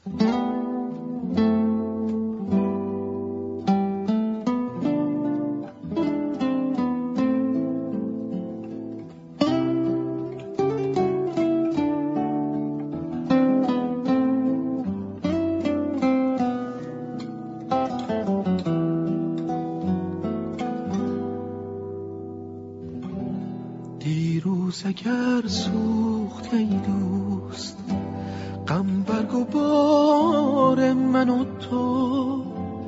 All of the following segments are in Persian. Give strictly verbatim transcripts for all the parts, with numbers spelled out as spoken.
اگر سوخته ای دوست غم برگ و بار من و تو،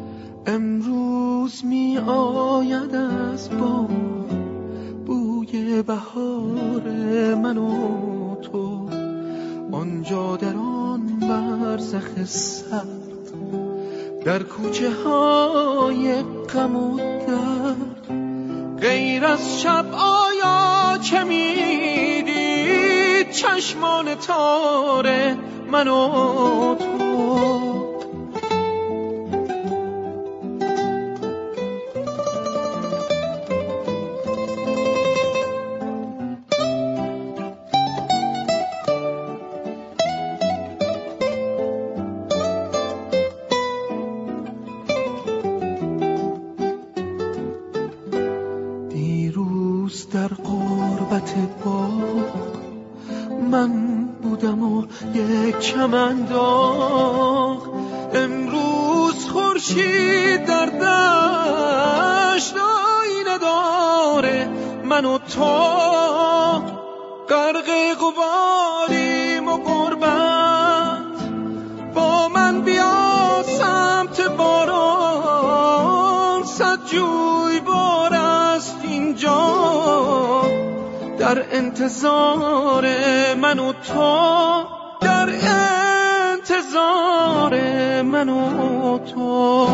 امروز می آید از باد بوی بهار من و تو. آنجا در آن برزخ سرد، در کوچه های غم و درد، غیر از شب آیا چه میدید چشمان تار من و تو؟ در غربت باغ من بودم و یک چمن داغ، امروز خورشید در دشت آینه داره من و تو. غرق غباریم و غربت، با من بیا سمت باران، صد جوی بار است اینجا در انتظار من و تو، در انتظار من و تو.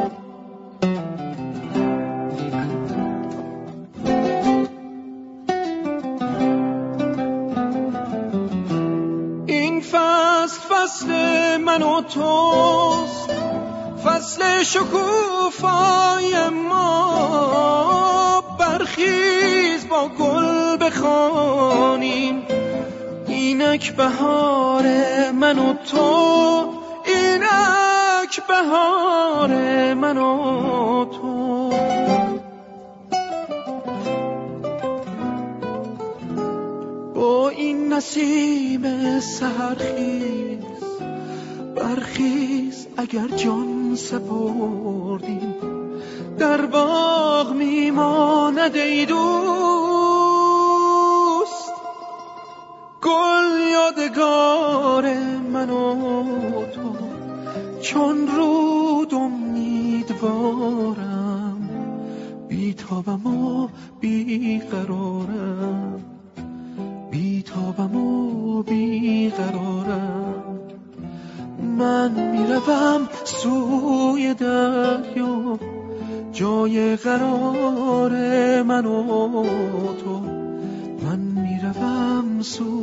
این فصل فصل من و توست، فصل شکوفای ما. برخیز با گل بخوانیم اینک بهار من و تو، اینک بهار من و تو. با این نسیم سحرخیز برخیز، اگر جان سپردیم در باغ میماند ای دوست. گل یادگار من و تو، چون رود امیدوارم، بیتابم و بیقرارم، بیتابم و بیقرارم. من میروم سوی دریا، جای قرار من و تو. من میروم سوی